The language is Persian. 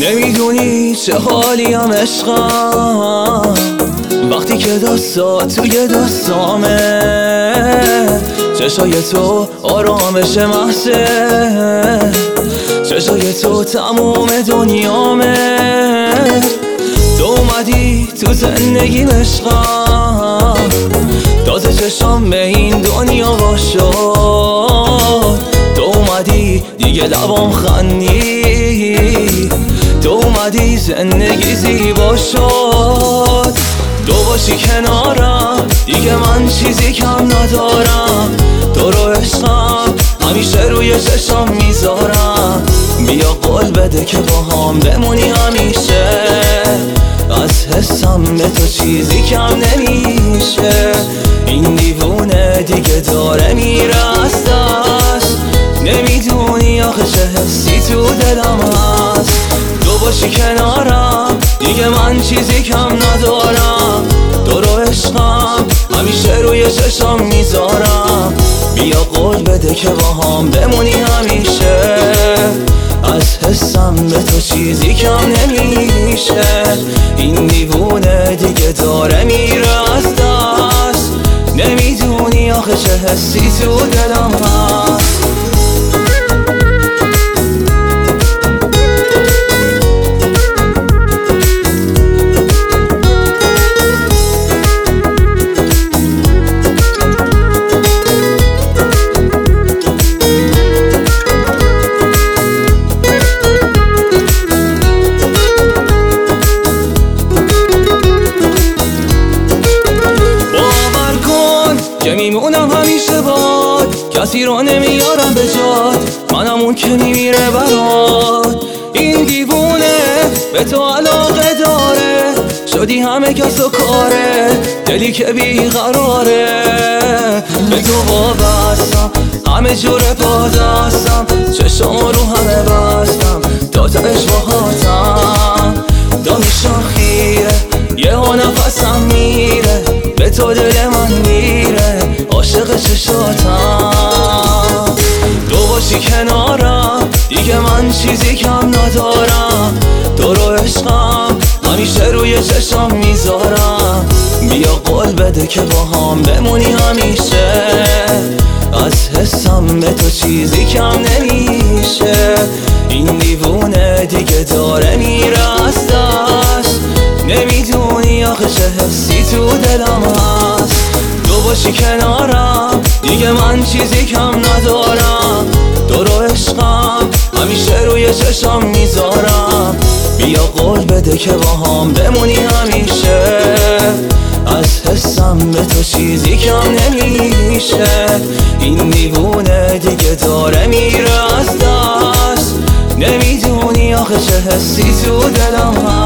نمیدونی چه حالیم عشقم وقتی که دستات توی دستامه، چشای تو آرامش محضه، چشای تو تموم دنیامه. تو اومدی تو زندگیم عشقم، تازه چشام به این دنیا باشد. تو اومدی دیگه لبام خندی، تو اومدی زندگی زیبا شد. تو باشی کنارم دیگه من چیزی کم ندارم. تو رو عشقم همیشه روی چشام میذارم. بیا قول بده که با هم بمونی همیشه، از حسم به تو چیزی کم نمیشه. این دیوونه دیگه داره میره از دست، نمیدونی آخه چه حسی تو دلم هست. تو باشی کنارم دیگه من چیزی کم ندارم. تو رو عشقم همیشه روی چشام میذارم. بیا قول بده که با هم بمونی همیشه، از حسم به تو چیزی کم نمیشه. این دیوونه دیگه داره میره از دست، نمیدونی آخه چه حسی تو دلم هست. که میمونم همیشه باد، کسی رو نمیارم به جات، منم اون که میمیره برات. این دیوونه به تو علاقه داره، شدی همه کس و کاره، دلی که بیقراره. به تو وابستم همه جور پا دستم، چشم رو همه بستم تا تهش باهاتم. دانشان خیره یه ها نفسم میره، به تو دل من میره عاشق چشاتم. تو باشی کنارم دیگه من چیزی کم ندارم. تو رو عشقم همیشه روی چشام میذارم. بیا قول بده که با هم بمونی همیشه، از حسم به تو چیزی کم نمیشه. این دیوونه دیگه داره میره از دست، نمیدونی آخه چه حسی تو دلم هست. تو باشی کنارم دیگه من چیزی کم ندارم. تو رو عشقم همیشه روی چشام میذارم. بیا قول بده که با هم بمونی همیشه، از حسم به تو چیزی کم نمیشه. این دیوونه دیگه داره میره از دست، نمیدونی آخه چه حسی تو دلم هست.